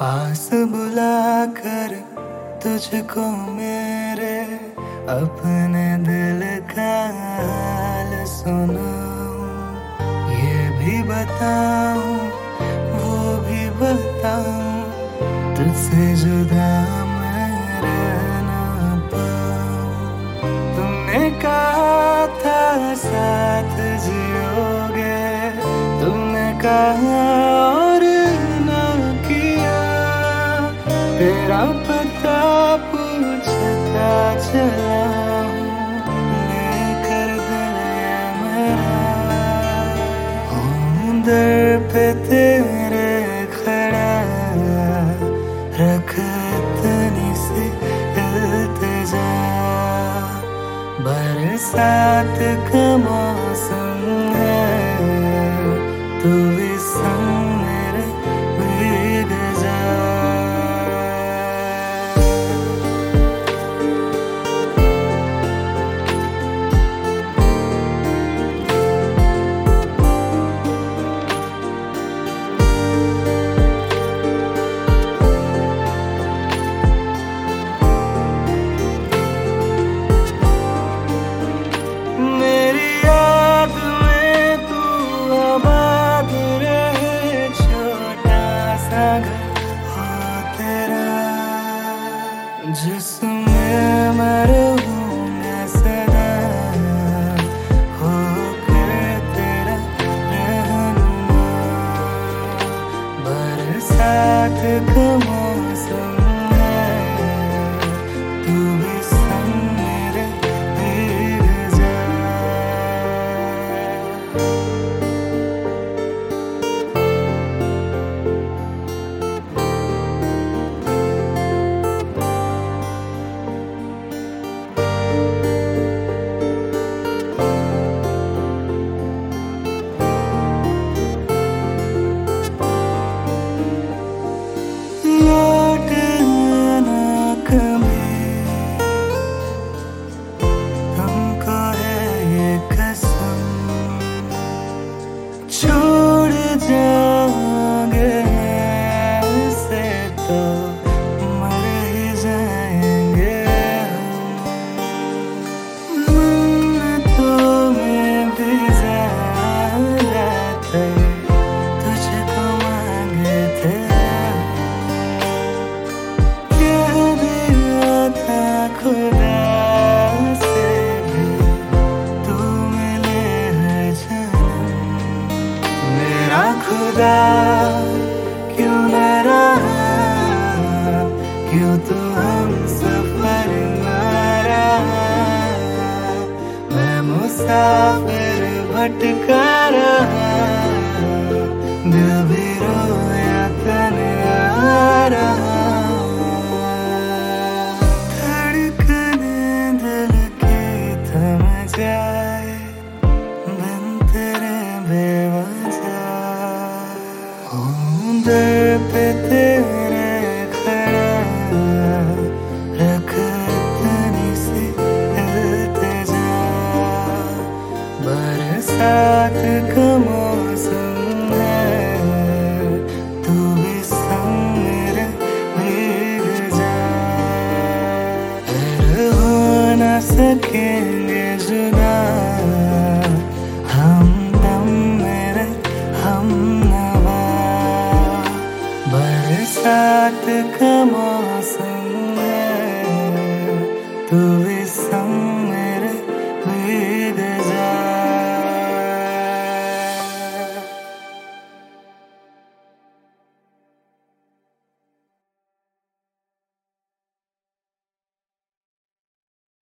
पास बुलाकर तुझको मेरे अपने दिल का हाल सुनाऊं, ये भी बताऊं वो भी बताऊं, तुझसे जुदा मैं रह ना पाऊं। तुमने कहा था साथ जियोगे, तुमने कहा और ना किया, तेरा पता पूछता चला हूँ, लेकर दिल ये मेरा। हूँ दर पे तेरे खड़ा, रख इतनी सी इल्तिजा, बरसात का मौसम है, तू भी संग मेरे भीग जा। जिसमें मैं रहूँगा सदा, होकर तेरा रहनुमा, बरसात का मौसम है, तू भी संग मेरे भीग जा। छोड़ जाओगे ऐसे तो मर ही जाएंगे हम, मन्नतों में भी ज़्यादा तुझको मांगे थे, कह दिया था खुदा से भी तू मिले हर जन्म। मेरा खुदा क्यों न रहा, क्यों तू हम सफर न रहा, मैं मुसाफिर भटका रहा, दिल भी रोया तन्हा रहा। धड़कने दिल की थम जाए बिन तेरे बेवजह, हूँ दर पे तेरे खड़ा, रख इतनी सी इल्तिजा, बरसात का मौसम है, तू भी संग मेरे भीग जा। फिर हो ना सकेंगे जुदा, हमदम मेरे हमनवा, बरसात का मौसम है, तू भी